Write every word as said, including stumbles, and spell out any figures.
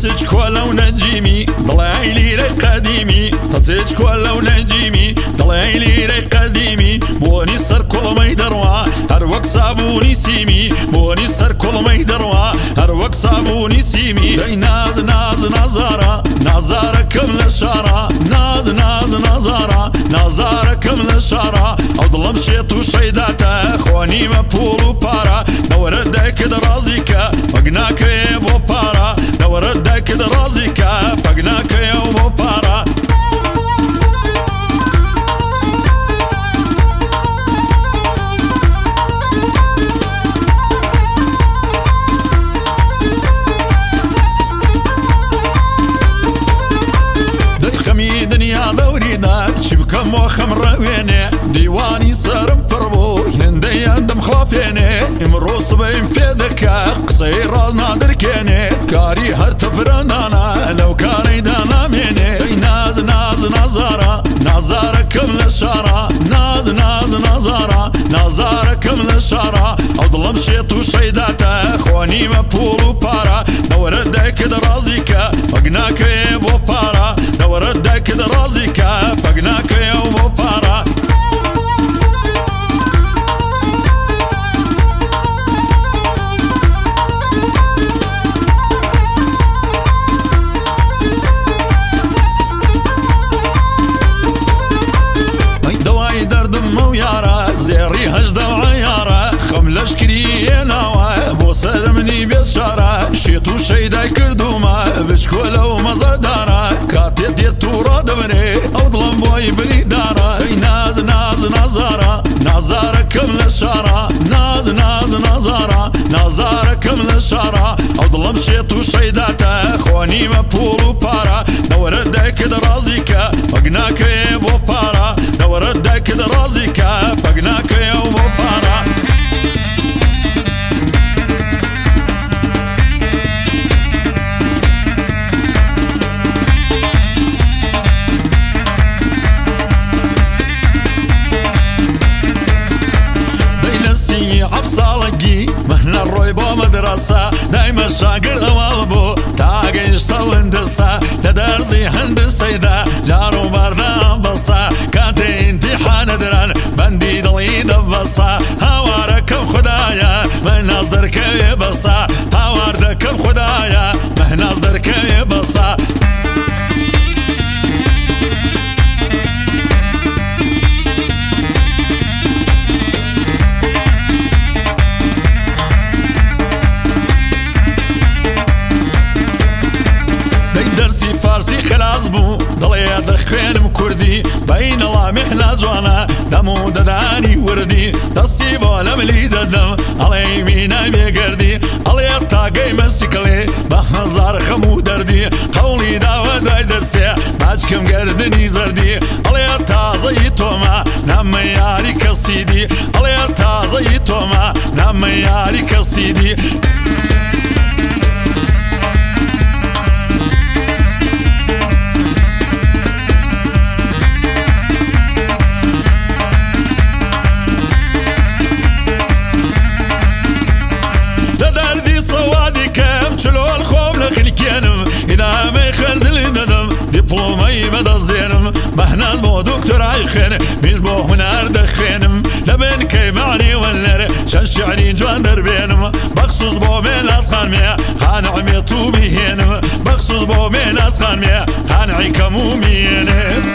تسج كولا ونجيمي ضلعي لي ري قديمي تسج كولا ونجيمي ضلعي لي ري قديمي بوني سر كل ما يدروا هر وقت صابوني سيمي بوني سر كل ما يدروا هر وقت صابوني سيمي داي ناز ناز نظارة نظارة كمل شارة ناز ناز نظارة نظارة كمل شارة او ظلم شيط وشيداته خواني ما بولو بارا نوردك درازيك فقناك يا بو بارا نوردك درازيك فقناك يا بو بارا خمي دنيا دورينا شبكة موخم رويني ديواني سرم فربو يندي عندم خلافيني امروس بين بيدك قصير رازنا دركيني كاري هر تفرندانا لو كاري دانا ميني ناز ناز نظارة نظارة كمل شارة ناز ناز نظارة نظارة كمل شارة او ظلم شيط وشيداته خواني ما بولو بارا نوردك درازيك وقناك يا بو بارا نوردك درازيك فقناك يا بو بارا دواي دردم ويارا زيري هجدة وعيارة خملش كرينا وابو سلمني بشارة شيطو شيداي كردوما بشكولا ومزدارة كاتي ديتو رادبني او ظلم بوي بريدارة ناز ناز نظارة نظارة كمل شارة ناز ناز نظارة نظارة كمل شارة او ظلم شيطو شيداته خواني ما بولو بارا نوردك درازيك وقناك يا بو بارا نوردك درازيك فقناك يا بو بارا عبصالقي مهنا الرويبو مدرسة دايما شاقر اوالبو تاقي اشتو هندسة لدرزي هندسة دا جارو بردا بصا كانتي امتحان دران بندي دلي دبصا هواردكم خدايا مهنا صدرك يبصا هواردكم خدايا مهنا صدرك يبصا درسي فارسي خلاص بو ضلي دخينم كردي بين الله محنا زوانا دمو دداني وردي دسي بولا ملي ددم على يمينا بيقردي على الطاقي مسكلي بخزار خمو دردي قولي داوا داي درسي باجكم قردني زردي على التازي توما نام ياري كسيدي على التازي توما نام ياري كسيدي شلو الخوم لخلكينم إذا ما يخلي ندم دبلومي مدى زينم مهنا مو دكتور عيخين مش بو هنار دخينم لبن كي معني ولر شنشعني جوان دربينم بخصوص بو من أسخان ميا خان عميتو بيهنم بخصوص بو من أسخان ميا خان عيكمو مينم